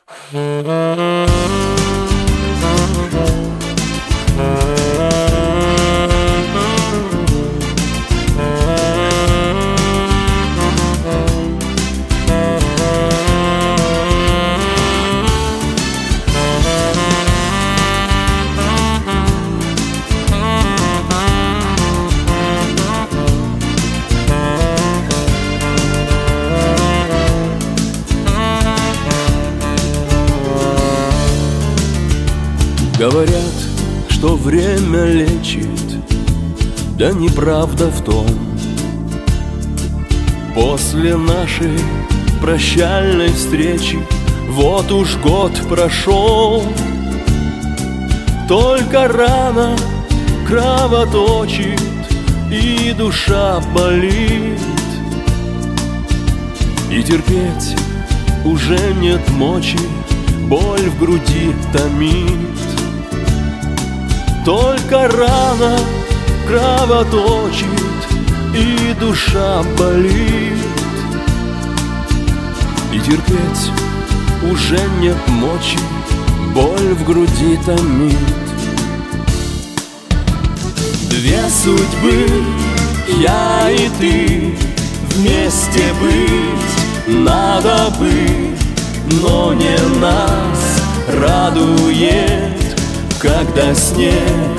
Говорят, что время лечит, да неправда в том. После нашей прощальной встречи вот уж год прошел. Только рана кровоточит и душа болит, и терпеть уже нет мочи, боль в груди томит. Только рана кровоточит и душа болит, и терпеть уже нет мочи, боль в груди томит. Две судьбы, я и ты, вместе быть надо бы, но не нас радует, когда снег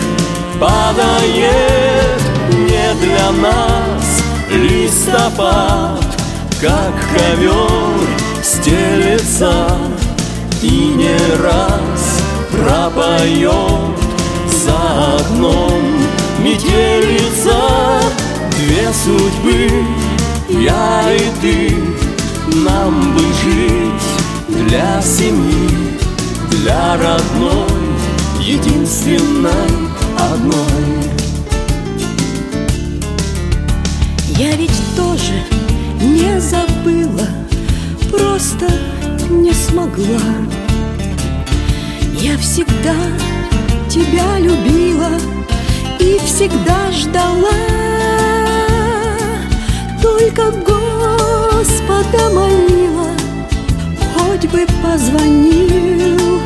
падает. Не для нас листопад, как ковер стелется, и не раз пропоет за окном метелица. Две судьбы, я и ты, нам бы жить для семьи, для родной, единственной, одной. Я ведь тоже не забыла, просто не смогла. Я всегда тебя любила и всегда ждала. Только Господа молила, хоть бы позвонил.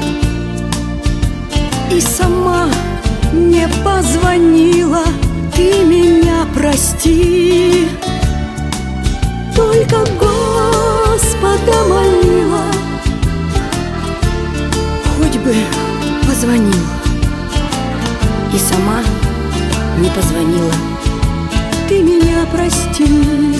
И сама не позвонила, ты меня прости. Только Господа молила, хоть бы позвонил. И сама не позвонила, ты меня прости.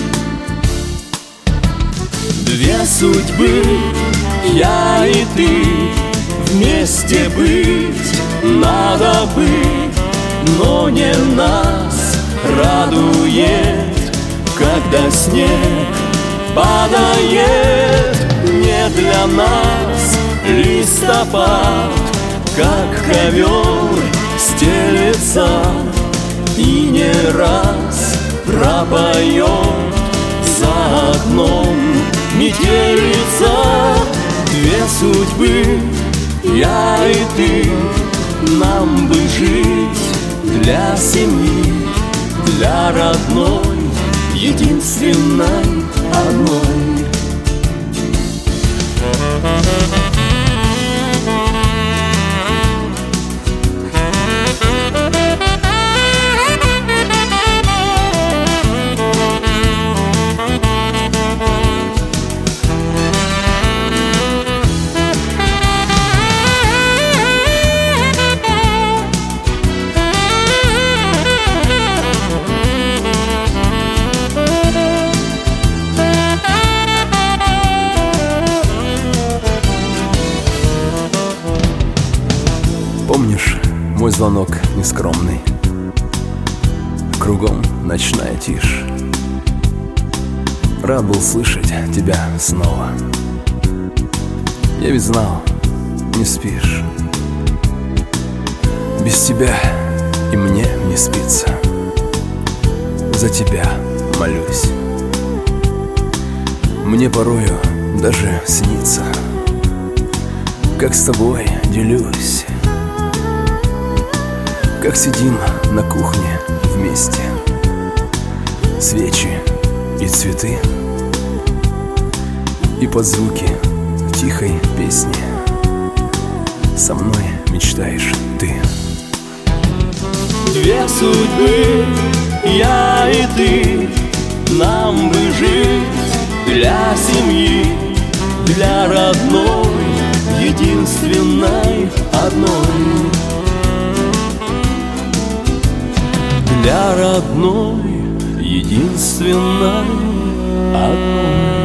Две судьбы, я и ты, вместе быть надо бы, но не нас радует, когда снег падает. Не для нас листопад, как ковер стелется, и не раз пропоет за окном метелица. Две судьбы, я и ты, нам бы жить для семьи, для родной, единственной, одной. Помнишь мой звонок нескромный? Кругом ночная тишь. Рад был слышать тебя снова. Я ведь знал, не спишь. Без тебя и мне не спится. За тебя молюсь. Мне порою даже снится, как с тобой делюсь, как сидим на кухне вместе, свечи и цветы, и под звуки тихой песни со мной мечтаешь ты. Две судьбы, я и ты, нам бы жить для семьи, для родной, единственной, одной. Для родной, единственной, одной.